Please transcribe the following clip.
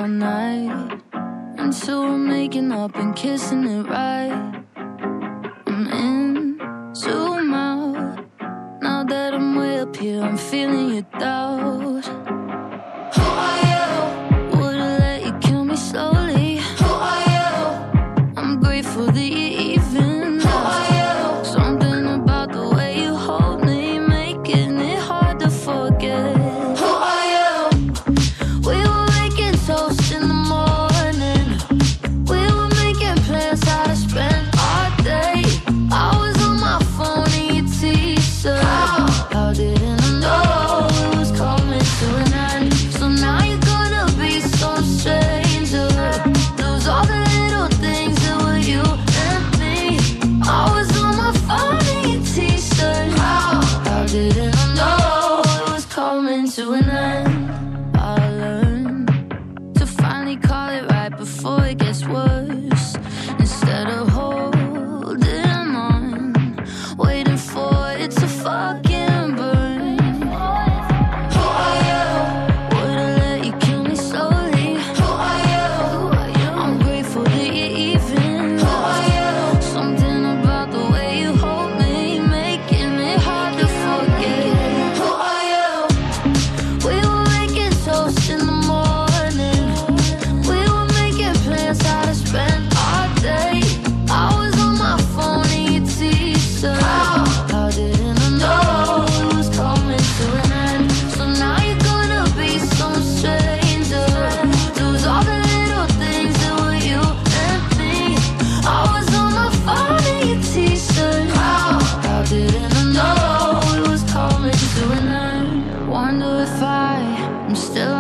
all night until we're making up and kissing it right. I'm in, zoom out. Now that I'm way up here, I'm feeling your doubt. Who are you? Would've let you kill me slowly. Who are you? I'm grateful that you even. Who are you? Something about the way you hold me, making it hard to forget. Who are you? We were making toast in the morning. We were making plans how to spend our day. I was on my phone and your t-shirt. How didn't I know it was coming to an end? So now you're gonna be some stranger. Lose all the little things that were you and me. I was on my phone and your t-shirt. How didn't I know it was coming to an end? I learned to finally call it right before it gets worse. Instead of holding on, waiting for it to fucking burn. Who are you? Would've let you kill me slowly. Who are you? I'm grateful that you're even. Who are you? Something about the way you hold me, making it hard to forget. Who are you? We were making toast in the morning. We were making plans how to spend our day. I was on my phone and your t-shirt. How didn't I know it was coming to an end? So now you're gonna be some stranger. Lose all the little things that were you and me. I was on my phone and your t-shirt. How didn't I know it was coming to an end? Wonder if I'm still